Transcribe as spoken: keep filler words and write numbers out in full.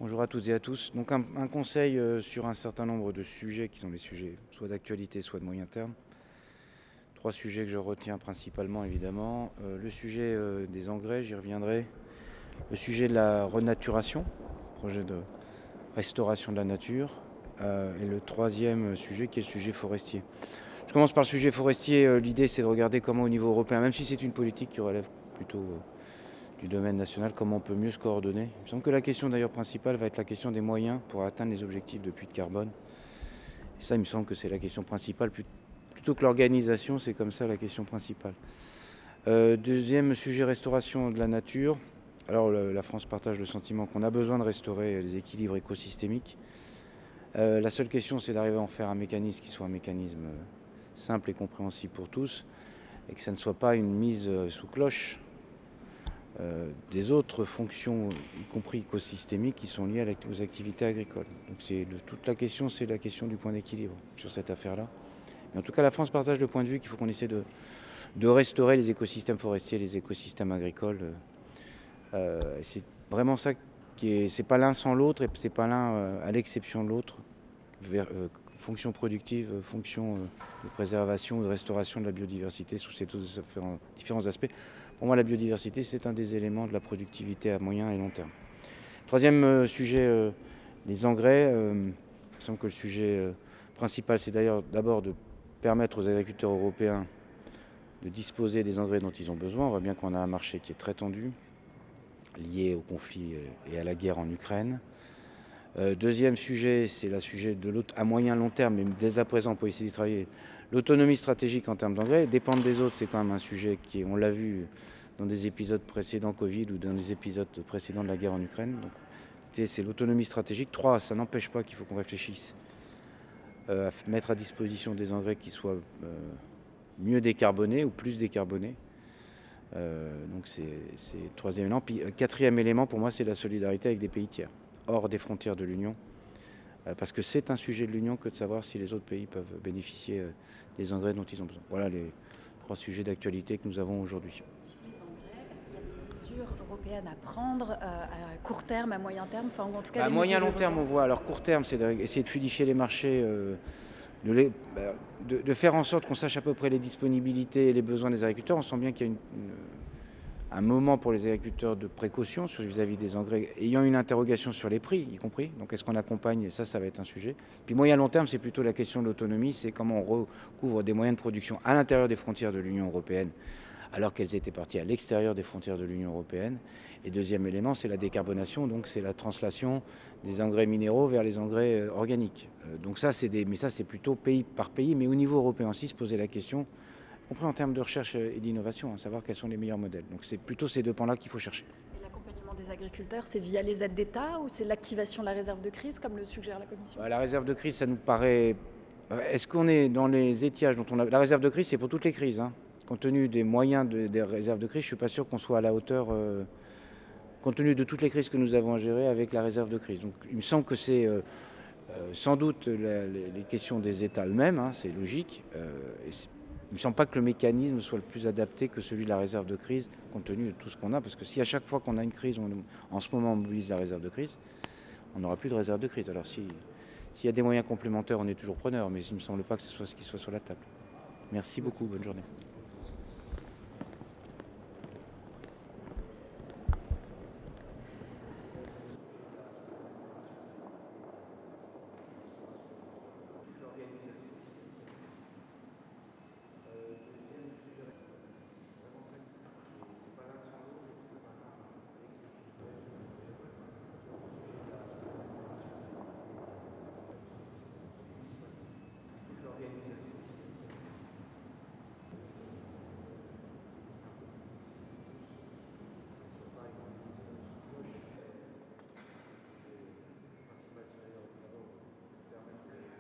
Bonjour à toutes et à tous. Donc un, un conseil euh, sur un certain nombre de sujets qui sont des sujets soit d'actualité, soit de moyen terme. Trois sujets que je retiens principalement évidemment. Euh, le sujet euh, des engrais, j'y reviendrai. Le sujet de la renaturation, projet de restauration de la nature. Euh, et le troisième sujet qui est le sujet forestier. Je commence par le sujet forestier. Euh, l'idée c'est de regarder comment au niveau européen, même si c'est une politique qui relève plutôt euh, du domaine national, comment on peut mieux se coordonner. Il me semble que la question d'ailleurs principale va être la question des moyens pour atteindre les objectifs de puits de carbone. Et ça, il me semble que c'est la question principale. Plutôt que l'organisation, c'est comme ça la question principale. Euh, deuxième sujet, restauration de la nature. Alors le, la France partage le sentiment qu'on a besoin de restaurer les équilibres écosystémiques. Euh, la seule question, c'est d'arriver à en faire un mécanisme qui soit un mécanisme simple et compréhensible pour tous, et que ça ne soit pas une mise sous cloche Euh, des autres fonctions, y compris écosystémiques, qui sont liées à aux activités agricoles. Donc c'est le, toute la question, c'est la question du point d'équilibre sur cette affaire-là. Mais en tout cas, la France partage le point de vue qu'il faut qu'on essaie de, de restaurer les écosystèmes forestiers, les écosystèmes agricoles. Euh, c'est vraiment ça qui est. C'est pas l'un sans l'autre, et c'est pas l'un euh, à l'exception de l'autre. Vers, euh, fonction productive, fonction euh, de préservation ou de restauration de la biodiversité sous ces différents, différents aspects. Pour moi, la biodiversité, c'est un des éléments de la productivité à moyen et long terme. Troisième euh, sujet, euh, les engrais. Euh, il me semble que le sujet euh, principal, c'est d'ailleurs d'abord de permettre aux agriculteurs européens de disposer des engrais dont ils ont besoin. On voit bien qu'on a un marché qui est très tendu, lié au conflit et à la guerre en Ukraine. Euh, deuxième sujet, c'est le sujet de à moyen long terme, mais dès à présent, on peut essayer d'y travailler. L'autonomie stratégique en termes d'engrais. Dépendre des autres, c'est quand même un sujet qui, on l'a vu dans des épisodes précédents Covid ou dans des épisodes précédents de la guerre en Ukraine. Donc, c'est l'autonomie stratégique. Trois, ça n'empêche pas qu'il faut qu'on réfléchisse euh, à mettre à disposition des engrais qui soient euh, mieux décarbonés ou plus décarbonés. Euh, donc c'est le troisième élément. Puis, quatrième élément, pour moi, c'est la solidarité avec des pays tiers, hors des frontières de l'Union. Parce que c'est un sujet de l'Union que de savoir si les autres pays peuvent bénéficier des engrais dont ils ont besoin. Voilà les trois sujets d'actualité que nous avons aujourd'hui. Sur les engrais, est-ce qu'il y a des mesures européennes à prendre euh, à court terme, à moyen terme, enfin, ou en tout cas À des moyen mesures long terme, on voit. Alors court terme, c'est d'essayer de fluidifier les marchés, euh, de, les, de, de faire en sorte qu'on sache à peu près les disponibilités et les besoins des agriculteurs. On sent bien qu'il y a une, une un moment pour les agriculteurs de précaution vis-à-vis des engrais, ayant une interrogation sur les prix, y compris. Donc est-ce qu'on accompagne? Et ça, ça va être un sujet. Puis moyen long terme, c'est plutôt la question de l'autonomie, c'est comment on recouvre des moyens de production à l'intérieur des frontières de l'Union européenne, alors qu'elles étaient parties à l'extérieur des frontières de l'Union européenne. Et deuxième élément, c'est la décarbonation, donc c'est la translation des engrais minéraux vers les engrais euh, organiques. Euh, donc ça, c'est des, mais ça, c'est plutôt pays par pays, mais au niveau européen aussi, se poser la question, y compris en termes de recherche et d'innovation, à savoir quels sont les meilleurs modèles. Donc c'est plutôt ces deux pans-là qu'il faut chercher. Et l'accompagnement des agriculteurs, c'est via les aides d'État ou c'est l'activation de la réserve de crise, comme le suggère la Commission? La réserve de crise, ça nous paraît... Est-ce qu'on est dans les étiages dont on a... La réserve de crise, c'est pour toutes les crises. Hein. Compte tenu des moyens de, des réserves de crise, je ne suis pas sûr qu'on soit à la hauteur, euh, compte tenu de toutes les crises que nous avons à gérer avec la réserve de crise. Donc il me semble que c'est euh, euh, sans doute la, les, les questions des États eux-mêmes, hein, c'est logique. Euh, et c'est Il ne me semble pas que le mécanisme soit le plus adapté que celui de la réserve de crise, compte tenu de tout ce qu'on a. Parce que si à chaque fois qu'on a une crise, on, en ce moment on mobilise la réserve de crise, on n'aura plus de réserve de crise. Alors si, s'il y a des moyens complémentaires, on est toujours preneur, mais il ne me semble pas que ce soit ce qui soit sur la table. Merci beaucoup, bonne journée.